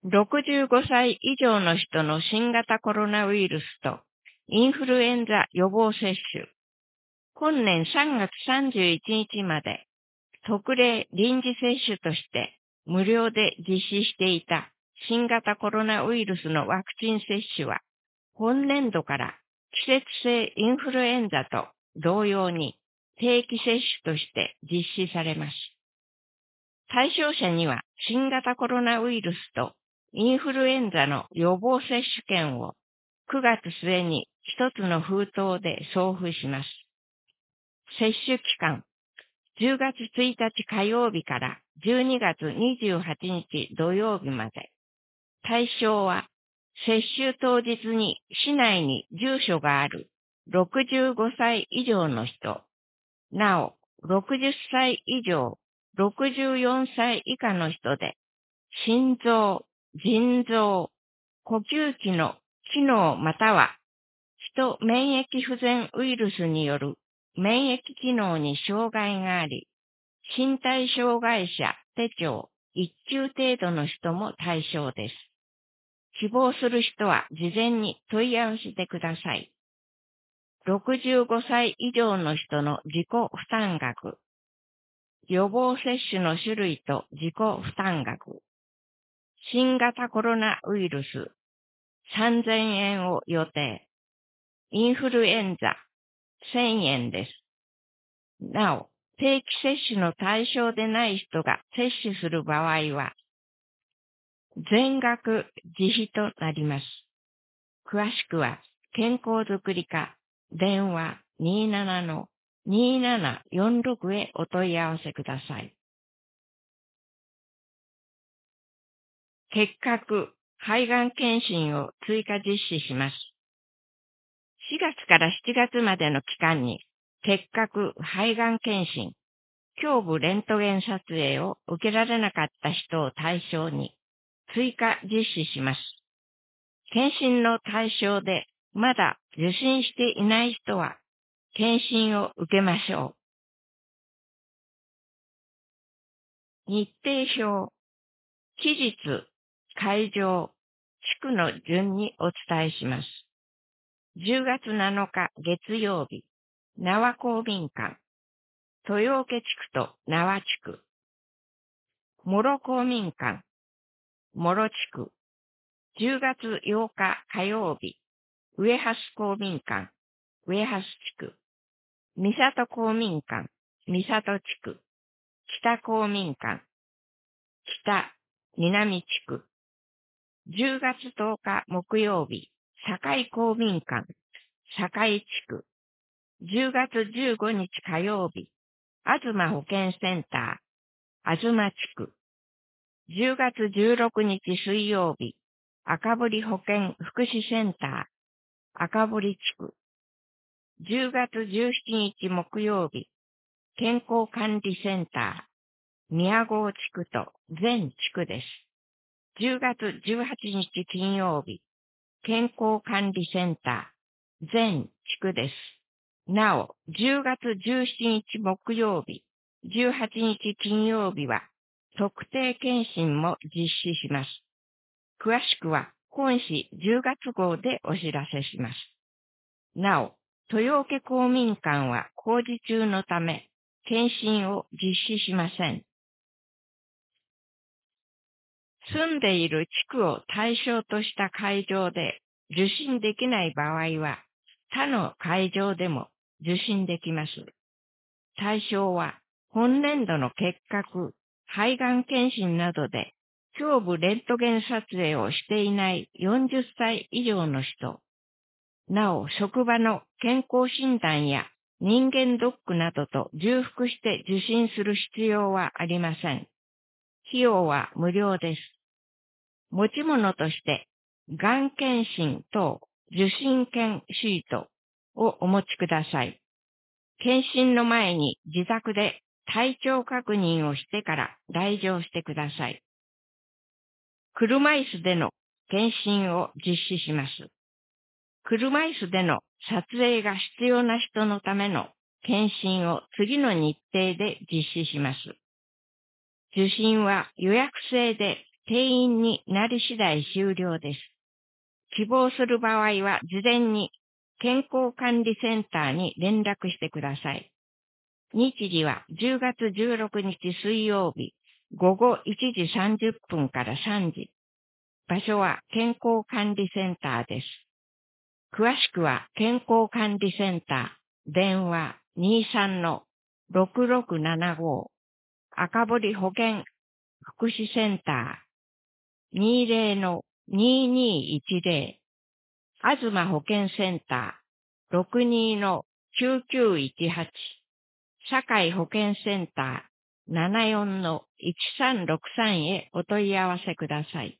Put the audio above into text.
65歳以上の人の新型コロナウイルスとインフルエンザ予防接種。本年3月31日まで特例臨時接種として無料で実施していた新型コロナウイルスのワクチン接種は本年度から季節性インフルエンザと同様に定期接種として実施されます。対象者には新型コロナウイルスとインフルエンザの予防接種券を9月末に一つの封筒で送付します。接種期間、10月1日火曜日から12月28日土曜日まで。対象は接種当日に市内に住所がある65歳以上の人、なお60歳以上、64歳以下の人で、心臓、腎臓、呼吸器の機能またはヒト免疫不全ウイルスによる免疫機能に障害があり、身体障害者手帳1級程度の人も対象です。希望する人は事前に問い合わせてください。65歳以上の人の自己負担額、予防接種の種類と自己負担額、新型コロナウイルス3000円を予定、インフルエンザ1000円です。なお、定期接種の対象でない人が接種する場合は、全額自費となります。詳しくは、健康づくり課電話27-2746へお問い合わせください。結核、肺がん検診を追加実施します。4月から7月までの期間に、結核、肺がん検診、胸部レントゲン撮影を受けられなかった人を対象に追加実施します。検診の対象でまだ受診していない人は検診を受けましょう。日程表、期日、会場、地区の順にお伝えします。10月7日月曜日、縄公民館、豊受地区と縄地区、諸公民館、諸地区、10月8日火曜日、上蓮公民館、上蓮地区、三郷公民館、三郷地区、北公民館、北、南地区、10月10日木曜日、堺公民館、堺地区、10月15日火曜日、東保健センター、東地区、10月16日水曜日、赤堀保健福祉センター、赤堀地区、10月17日木曜日、健康管理センター、宮郷地区と全地区です。10月18日金曜日、健康管理センター、全地区です。なお、10月17日木曜日、18日金曜日は、特定健診も実施します。詳しくは、本誌10月号でお知らせします。なお、豊受公民館は工事中のため、検診を実施しません。住んでいる地区を対象とした会場で受診できない場合は、他の会場でも受診できます。対象は、本年度の結核、肺がん検診などで、胸部レントゲン撮影をしていない40歳以上の人、なお職場の健康診断や人間ドックなどと重複して受診する必要はありません。費用は無料です。持ち物として、がん検診等受診券シートをお持ちください。検診の前に自宅で体調確認をしてから来場してください。車椅子での検診を実施します。車椅子での撮影が必要な人のための検診を次の日程で実施します。受診は予約制で定員になり次第終了です。希望する場合は事前に健康管理センターに連絡してください。日時は10月16日水曜日午後1時30分から3時。場所は健康管理センターです。詳しくは健康管理センター電話23-6675赤堀保健福祉センター20-2210東保健センター62-9918堺保健センター74-1363へお問い合わせください。